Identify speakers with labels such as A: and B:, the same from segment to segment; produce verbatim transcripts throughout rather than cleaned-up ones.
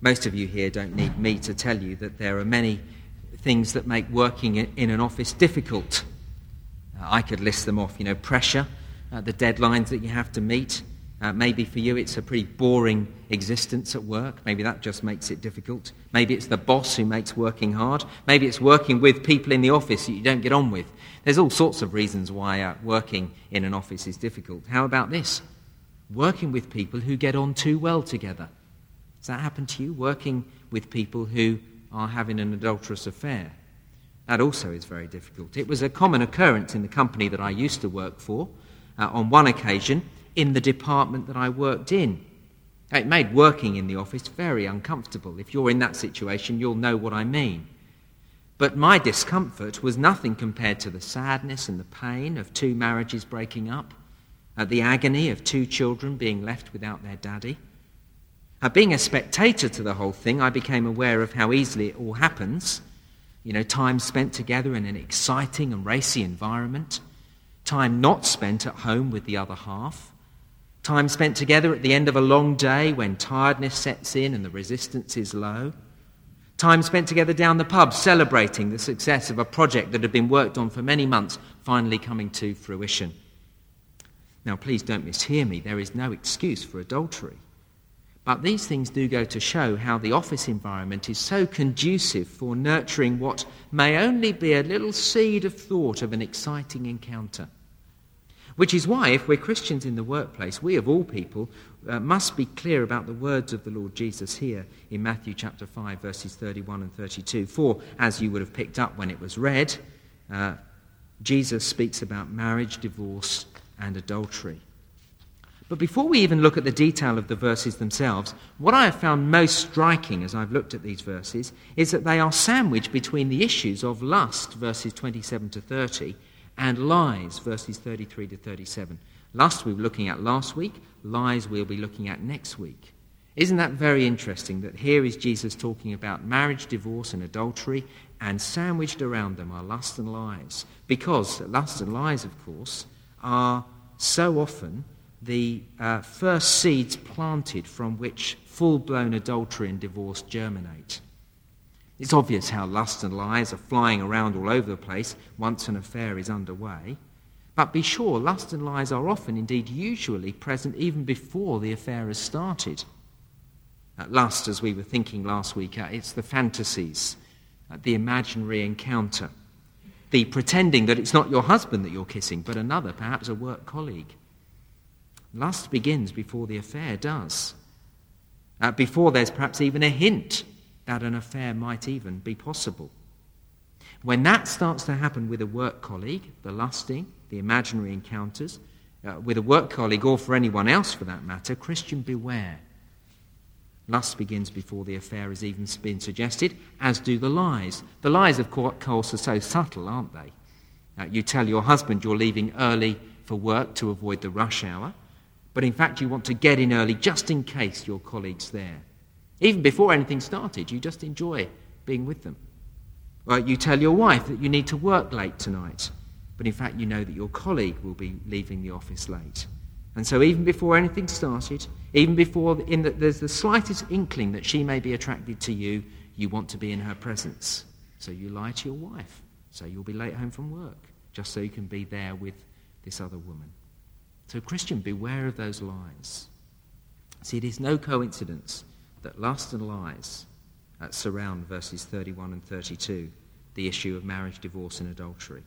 A: Most of you here don't need me to tell you that there are many things that make working in an office difficult. Uh, I could list them off, you know, pressure, uh, the deadlines that you have to meet. Uh, maybe for you it's a pretty boring existence at work. Maybe that just makes it difficult. Maybe it's the boss who makes working hard. Maybe it's working with people in the office that you don't get on with. There's all sorts of reasons why uh, working in an office is difficult. How about this? Working with people who get on too well together. Does that happen to you? Working with people who are having an adulterous affair. That also is very difficult. It was a common occurrence in the company that I used to work for. Uh, on one occasion, in the department that I worked in. It made working in the office very uncomfortable. If you're in that situation, you'll know what I mean. But my discomfort was nothing compared to the sadness and the pain of two marriages breaking up, uh, the agony of two children being left without their daddy. Uh, being a spectator to the whole thing, I became aware of how easily it all happens. You know, time spent together in an exciting and racy environment, time not spent at home with the other half, time spent together at the end of a long day when tiredness sets in and the resistance is low. Time spent together down the pub celebrating the success of a project that had been worked on for many months finally coming to fruition. Now, please don't mishear me. There is no excuse for adultery. But these things do go to show how the office environment is so conducive for nurturing what may only be a little seed of thought of an exciting encounter. Which is why, if we're Christians in the workplace, we of all people uh, must be clear about the words of the Lord Jesus here in Matthew chapter five, verses thirty-one and thirty-two. For, as you would have picked up when it was read, uh, Jesus speaks about marriage, divorce, and adultery. But before we even look at the detail of the verses themselves, what I have found most striking as I've looked at these verses is that they are sandwiched between the issues of lust, verses twenty-seven to thirty, and lies, verses thirty-three to thirty-seven. Lust we were looking at last week, lies we'll be looking at next week. Isn't that very interesting that here is Jesus talking about marriage, divorce and adultery, and sandwiched around them are lust and lies? Because lust and lies, of course, are so often the uh, first seeds planted from which full-blown adultery and divorce germinate. It's obvious how lust and lies are flying around all over the place once an affair is underway. But be sure, lust and lies are often, indeed usually, present even before the affair has started. At lust, as we were thinking last week, uh, it's the fantasies, uh, the imaginary encounter, the pretending that it's not your husband that you're kissing, but another, perhaps a work colleague. Lust begins before the affair does, uh, before there's perhaps even a hint that an affair might even be possible. When that starts to happen with a work colleague, the lusting, the imaginary encounters, uh, with a work colleague or for anyone else for that matter, Christian, beware. Lust begins before the affair has even been suggested, as do the lies. The lies, of course, are so subtle, aren't they? Uh, you tell your husband you're leaving early for work to avoid the rush hour, but in fact you want to get in early just in case your colleague's there. Even before anything started, you just enjoy being with them. Well, you tell your wife that you need to work late tonight, but in fact you know that your colleague will be leaving the office late. And so even before anything started, even before in the, there's the slightest inkling that she may be attracted to you, you want to be in her presence. So you lie to your wife, so you'll be late home from work, just so you can be there with this other woman. So Christian, beware of those lies. See, it is no coincidence that lust and lies uh, surround verses thirty-one and thirty-two, the issue of marriage, divorce and adultery.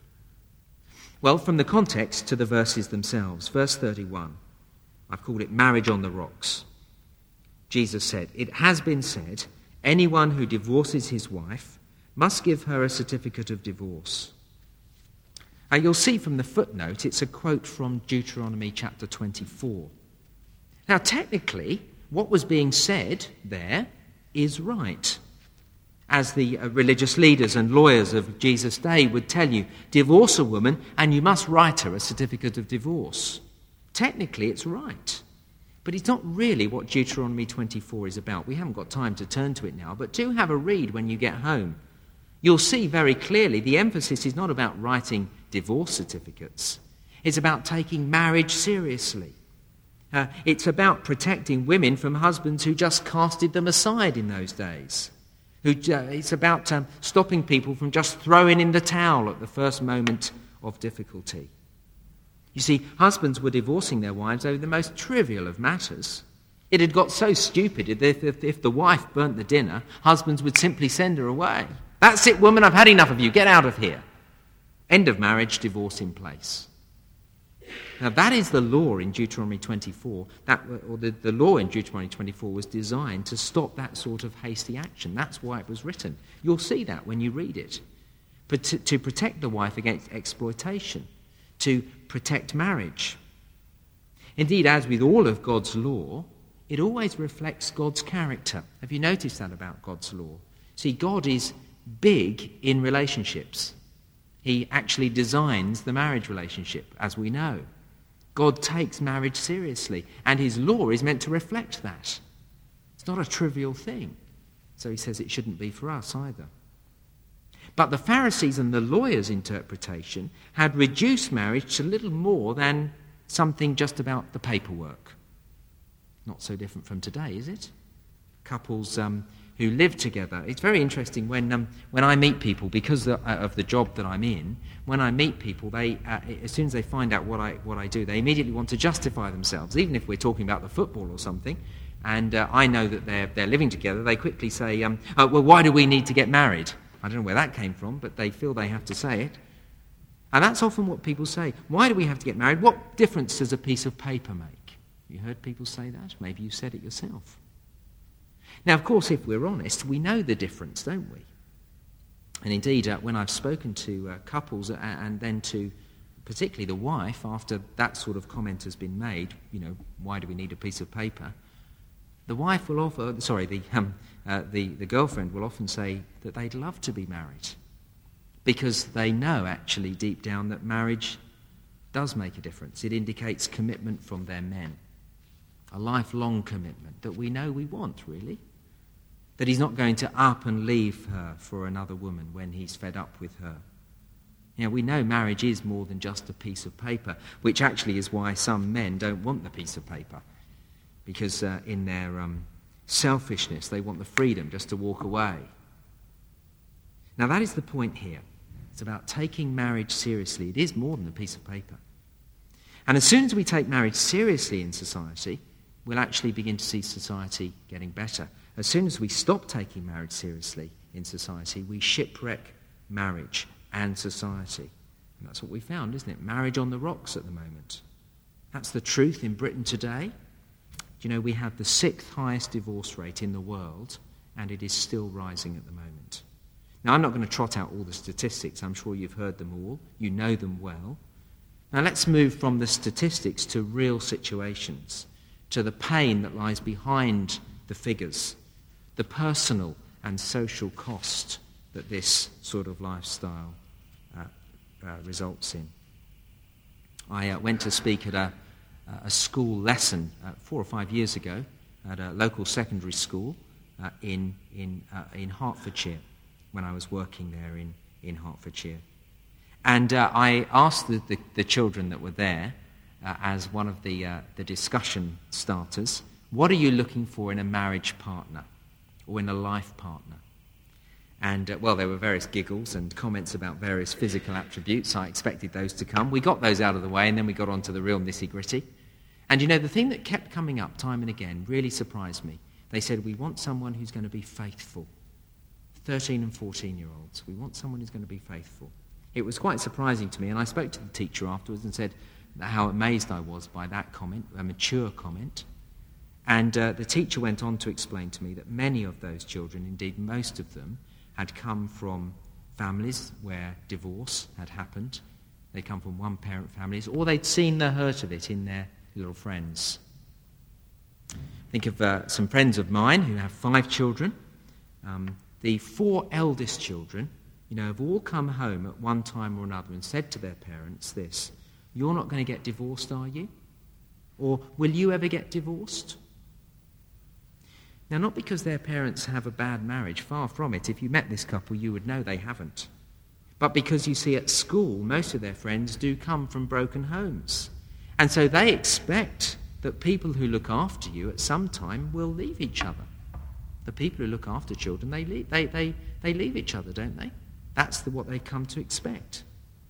A: Well, from the context to the verses themselves, verse thirty-one, I've called it marriage on the rocks. Jesus said, "It has been said, anyone who divorces his wife must give her a certificate of divorce." And you'll see from the footnote, it's a quote from Deuteronomy chapter twenty-four. Now, technically, what was being said there is right. As the uh, religious leaders and lawyers of Jesus' day would tell you, divorce a woman and you must write her a certificate of divorce. Technically, it's right. But it's not really what Deuteronomy twenty-four is about. We haven't got time to turn to it now, but do have a read when you get home. You'll see very clearly the emphasis is not about writing divorce certificates. It's about taking marriage seriously. Uh, it's about protecting women from husbands who just casted them aside in those days. Who, uh, it's about um, stopping people from just throwing in the towel at the first moment of difficulty. You see, husbands were divorcing their wives over the most trivial of matters. It had got so stupid that if, if, if the wife burnt the dinner, husbands would simply send her away. That's it, woman, I've had enough of you. Get out of here. End of marriage, divorce in place. Now that is the law in Deuteronomy twenty-four. That, or the, the law in Deuteronomy twenty-four was designed to stop that sort of hasty action. That's why it was written. You'll see that when you read it. But to, to protect the wife against exploitation, to protect marriage. Indeed, as with all of God's law, it always reflects God's character. Have you noticed that about God's law? See, God is big in relationships. He actually designs the marriage relationship, as we know. God takes marriage seriously, and his law is meant to reflect that. It's not a trivial thing. So he says it shouldn't be for us either. But the Pharisees' and the lawyers' interpretation had reduced marriage to little more than something just about the paperwork. Not so different from today, is it? Couples um, who live together. It's very interesting when um, when I meet people, because of, uh, of the job that I'm in, when I meet people, they uh, as soon as they find out what I what I do, they immediately want to justify themselves, even if we're talking about the football or something. And uh, I know that they're they're living together. They quickly say, um, oh, "Well, why do we need to get married?" I don't know where that came from, but they feel they have to say it. And that's often what people say. Why do we have to get married? What difference does a piece of paper make? You heard people say that? Maybe you said it yourself. Now, of course, if we're honest, we know the difference, don't we? And indeed, uh, when I've spoken to uh, couples uh, and then to particularly the wife, after that sort of comment has been made, you know, why do we need a piece of paper? The wife will offer, sorry, the, um, uh, the, the girlfriend will often say that they'd love to be married because they know actually deep down that marriage does make a difference. It indicates commitment from their men, a lifelong commitment that we know we want, really. That he's not going to up and leave her for another woman when he's fed up with her. You know, we know marriage is more than just a piece of paper, which actually is why some men don't want the piece of paper. Because uh, in their um, selfishness, they want the freedom just to walk away. Now that is the point here. It's about taking marriage seriously. It is more than a piece of paper. And as soon as we take marriage seriously in society, we'll actually begin to see society getting better. As soon as we stop taking marriage seriously in society, we shipwreck marriage and society. And that's what we found, isn't it? Marriage on the rocks at the moment. That's the truth in Britain today. Do you know, we have the sixth highest divorce rate in the world, and it is still rising at the moment. Now, I'm not going to trot out all the statistics. I'm sure you've heard them all. You know them well. Now, let's move from the statistics to real situations, to the pain that lies behind the figures, the personal and social cost that this sort of lifestyle uh, uh, results in. I uh, went to speak at a, a school lesson uh, four or five years ago at a local secondary school uh, in in uh, in Hertfordshire when I was working there in, in Hertfordshire. And uh, I asked the, the, the children that were there, uh, as one of the uh, the discussion starters, what are you looking for in a marriage partner or in a life partner? And, uh, well, there were various giggles and comments about various physical attributes. I expected those to come. We got those out of the way, and then we got on to the real nitty-gritty. And, you know, the thing that kept coming up time and again really surprised me. They said, we want someone who's going to be faithful. thirteen and fourteen-year-olds. We want someone who's going to be faithful. It was quite surprising to me, and I spoke to the teacher afterwards and said how amazed I was by that comment, a mature comment. And uh, the teacher went on to explain to me that many of those children, indeed most of them, had come from families where divorce had happened. They come from one-parent families, or they'd seen the hurt of it in their little friends. Think of uh, some friends of mine who have five children. Um, the four eldest children, you know, have all come home at one time or another and said to their parents this, you're not going to get divorced, are you? Or will you ever get divorced? Now, not because their parents have a bad marriage, far from it. If you met this couple, you would know they haven't. But because, you see, at school, most of their friends do come from broken homes. And so they expect that people who look after you at some time will leave each other. The people who look after children, they leave, they, they, they leave each other, don't they? That's the, what they come to expect.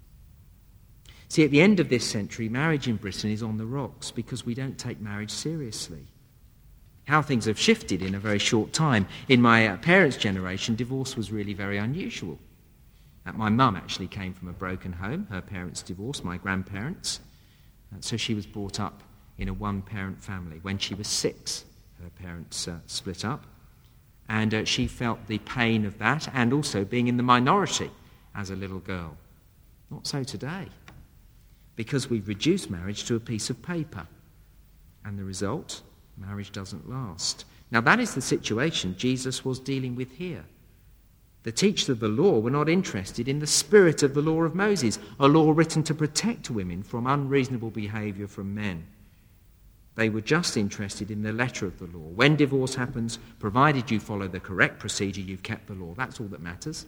A: See, at the end of this century, marriage in Britain is on the rocks because we don't take marriage seriously. How things have shifted in a very short time. In my uh, parents' generation, divorce was really very unusual. Uh, my mum actually came from a broken home. Her parents divorced, my grandparents. Uh, so she was brought up in a one-parent family. When she was six, her parents uh, split up. And uh, she felt the pain of that and also being in the minority as a little girl. Not so today. Because we've reduced marriage to a piece of paper. And the result, marriage doesn't last. Now that is the situation Jesus was dealing with here. The teachers of the law were not interested in the spirit of the law of Moses, a law written to protect women from unreasonable behaviour from men. They were just interested in the letter of the law. When divorce happens, provided you follow the correct procedure, you've kept the law. That's all that matters.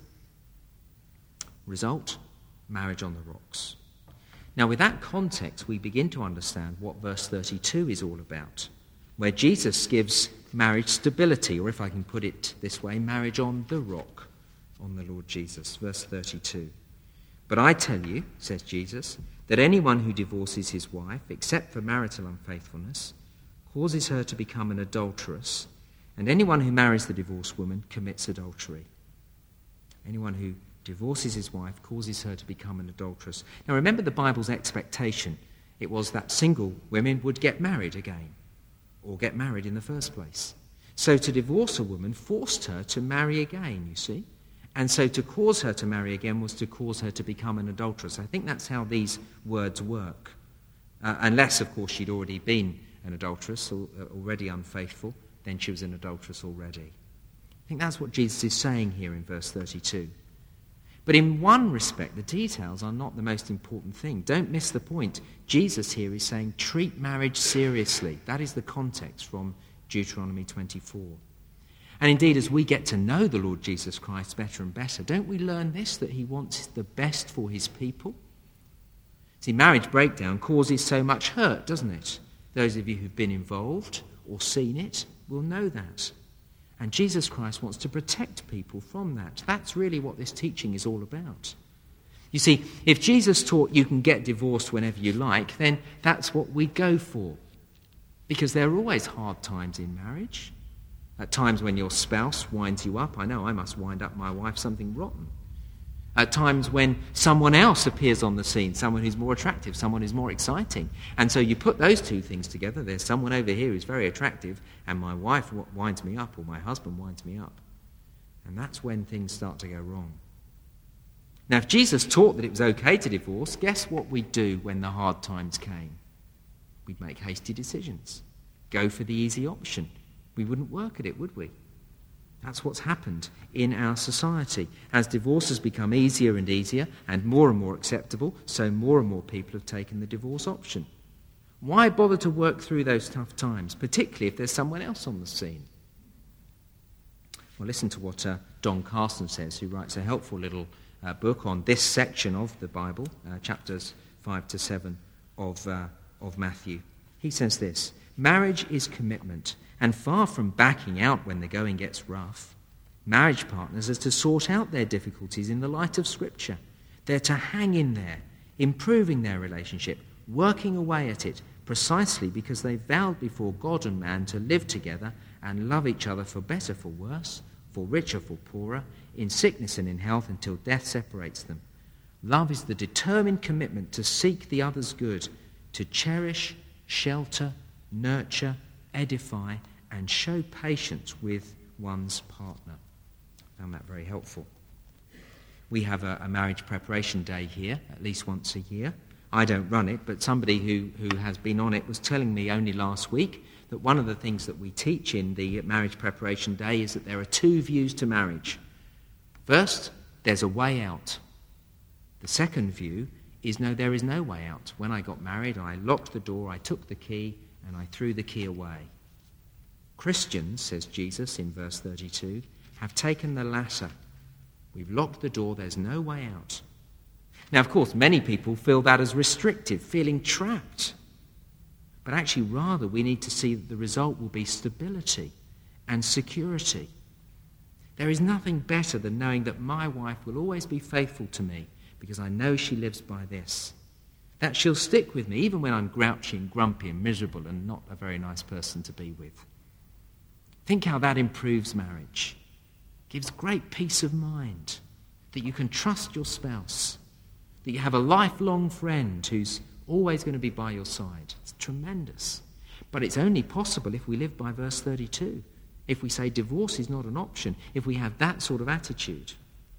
A: Result, marriage on the rocks. Now, with that context, we begin to understand what verse thirty-two is all about, where Jesus gives marriage stability, or if I can put it this way, marriage on the rock, on the Lord Jesus. Verse thirty-two. But I tell you, says Jesus, that anyone who divorces his wife, except for marital unfaithfulness, causes her to become an adulteress, and anyone who marries the divorced woman commits adultery. Anyone who divorces his wife causes her to become an adulteress. Now remember the Bible's expectation. It was that single women would get married again, or get married in the first place. So to divorce a woman forced her to marry again, you see. And so to cause her to marry again was to cause her to become an adulteress. I think that's how these words work. Uh, unless, of course, she'd already been an adulteress, or uh, already unfaithful, then she was an adulteress already. I think that's what Jesus is saying here in verse thirty-two. But in one respect, the details are not the most important thing. Don't miss the point. Jesus here is saying, treat marriage seriously. That is the context from Deuteronomy twenty-four. And indeed, as we get to know the Lord Jesus Christ better and better, don't we learn this, that he wants the best for his people? See, marriage breakdown causes so much hurt, doesn't it? Those of you who've been involved or seen it will know that. And Jesus Christ wants to protect people from that. That's really what this teaching is all about. You see, if Jesus taught you can get divorced whenever you like, then that's what we go for. Because there are always hard times in marriage. At times when your spouse winds you up. I know I must wind up my wife something rotten. At times when someone else appears on the scene, someone who's more attractive, someone who's more exciting. And so you put those two things together. There's someone over here who's very attractive, and my wife winds me up, or my husband winds me up. And that's when things start to go wrong. Now, if Jesus taught that it was okay to divorce, guess what we'd do when the hard times came? We'd make hasty decisions. Go for the easy option. We wouldn't work at it, would we? That's what's happened in our society. As divorce has become easier and easier and more and more acceptable, so more and more people have taken the divorce option. Why bother to work through those tough times, particularly if there's someone else on the scene? Well, listen to what uh, Don Carson says, who writes a helpful little uh, book on this section of the Bible, uh, chapters five to seven of, uh, of Matthew. He says this: marriage is commitment, and far from backing out when the going gets rough, marriage partners are to sort out their difficulties in the light of Scripture. They're to hang in there, improving their relationship, working away at it, precisely because they vowed before God and man to live together and love each other for better, for worse, for richer, for poorer, in sickness and in health, until death separates them. Love is the determined commitment to seek the other's good, to cherish, shelter, nurture, edify, and show patience with one's partner. I found that very helpful. We have a, a marriage preparation day here, at least once a year. I don't run it, but somebody who, who has been on it was telling me only last week that one of the things that we teach in the marriage preparation day is that there are two views to marriage. First, there's a way out. The second view is no, there is no way out. When I got married, I locked the door, I took the key, and I threw the key away. Christians, says Jesus in verse thirty-two, have taken the latter. We've locked the door, there's no way out. Now, of course, many people feel that as restrictive, feeling trapped. But actually, rather, we need to see that the result will be stability and security. There is nothing better than knowing that my wife will always be faithful to me because I know she lives by this. That she'll stick with me even when I'm grouchy and grumpy and miserable and not a very nice person to be with. Think how that improves marriage. Gives great peace of mind that you can trust your spouse, that you have a lifelong friend who's always going to be by your side. It's tremendous. But it's only possible if we live by verse thirty-two. If we say divorce is not an option, if we have that sort of attitude.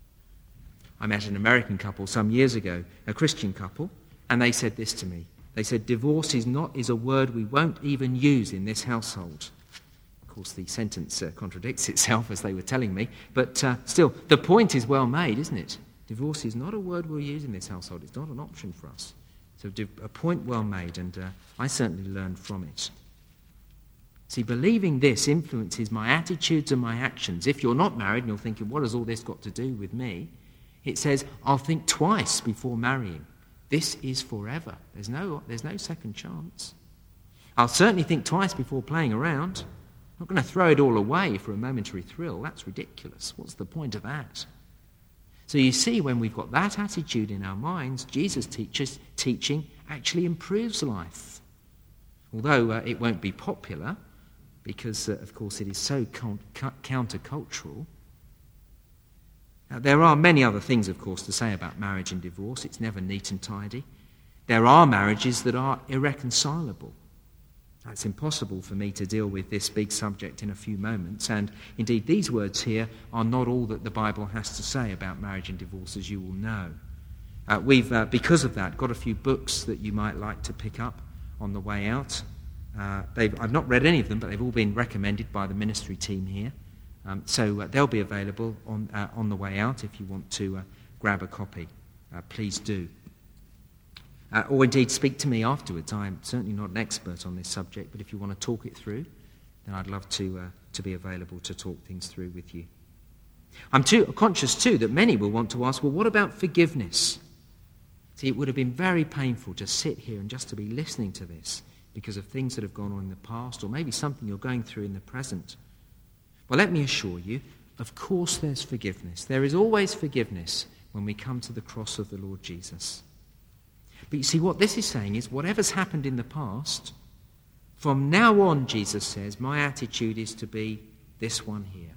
A: I met an American couple some years ago, a Christian couple, and they said this to me. They said, divorce is not is a word we won't even use in this household. Of course, the sentence uh, contradicts itself, as they were telling me, but uh, still, the point is well made, isn't it? Divorce is not a word we'll use in this household. It's not an option for us. So a point well made, and uh, I certainly learned from it. See, believing this influences my attitudes and my actions. If you're not married and you're thinking, what has all this got to do with me? It says, I'll think twice before marrying. This is forever. There's no, there's no second chance. I'll certainly think twice before playing around. I'm not going to throw it all away for a momentary thrill. That's ridiculous. What's the point of that? So you see, when we've got that attitude in our minds, Jesus' teaches, teaching actually improves life. Although uh, it won't be popular, because, uh, of course, it is so con- countercultural. Now, there are many other things, of course, to say about marriage and divorce. It's never neat and tidy. There are marriages that are irreconcilable. Now, it's impossible for me to deal with this big subject in a few moments, and indeed these words here are not all that the Bible has to say about marriage and divorce, as you will know. Uh, we've, uh, because of that, got a few books that you might like to pick up on the way out. Uh, they've, I've not read any of them, but they've all been recommended by the ministry team here. Um, so uh, they'll be available on uh, on the way out if you want to uh, grab a copy. Uh, please do. Uh, or indeed speak to me afterwards. I'm certainly not an expert on this subject, but if you want to talk it through, then I'd love to uh, to be available to talk things through with you. I'm too conscious too that many will want to ask, well, what about forgiveness? See, it would have been very painful to sit here and just to be listening to this because of things that have gone on in the past, or maybe something you're going through in the present. Well, let me assure you, of course there's forgiveness. There is always forgiveness when we come to the cross of the Lord Jesus. But you see, what this is saying is whatever's happened in the past, from now on, Jesus says, my attitude is to be this one here.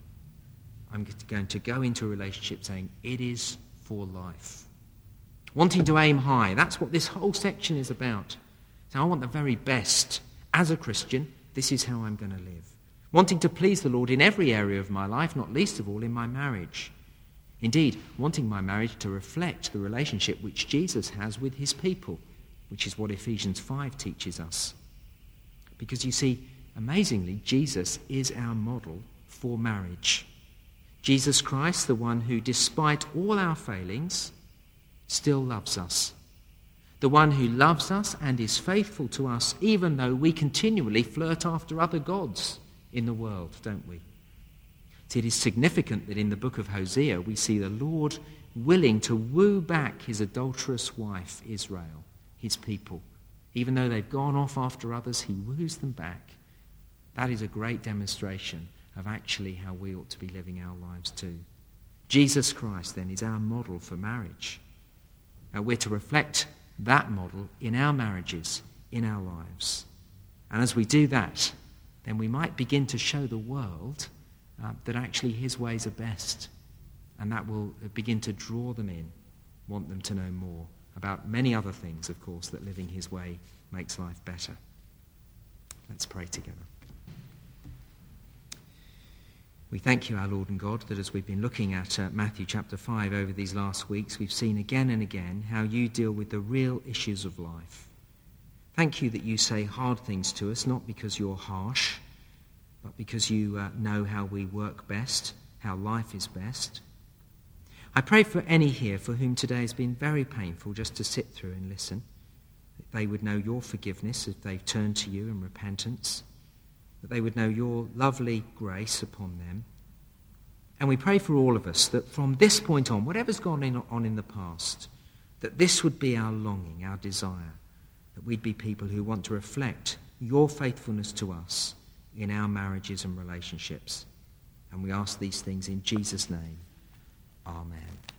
A: I'm going to go into a relationship saying, it is for life. Wanting to aim high, that's what this whole section is about. So I want the very best. As a Christian, this is how I'm going to live. Wanting to please the Lord in every area of my life, not least of all in my marriage. Indeed, wanting my marriage to reflect the relationship which Jesus has with his people, which is what Ephesians five teaches us. Because you see, amazingly, Jesus is our model for marriage. Jesus Christ, the one who, despite all our failings, still loves us. The one who loves us and is faithful to us, even though we continually flirt after other gods in the world, don't we? See, it is significant that in the book of Hosea we see the Lord willing to woo back his adulterous wife, Israel, his people. Even though they've gone off after others, he woos them back. That is a great demonstration of actually how we ought to be living our lives too. Jesus Christ, then, is our model for marriage. Now, we're to reflect that model in our marriages, in our lives. And as we do that, then we might begin to show the world uh, that actually his ways are best. And that will begin to draw them in, want them to know more about many other things, of course, that living his way makes life better. Let's pray together. We thank you, our Lord and God, that as we've been looking at uh, Matthew chapter five over these last weeks, we've seen again and again how you deal with the real issues of life. Thank you that you say hard things to us, not because you're harsh, but because you uh, know how we work best, how life is best. I pray for any here for whom today has been very painful just to sit through and listen, that they would know your forgiveness if they've turned to you in repentance, that they would know your lovely grace upon them. And we pray for all of us that from this point on, whatever's gone in, on in the past, that this would be our longing, our desire, that we'd be people who want to reflect your faithfulness to us in our marriages and relationships. And we ask these things in Jesus' name. Amen.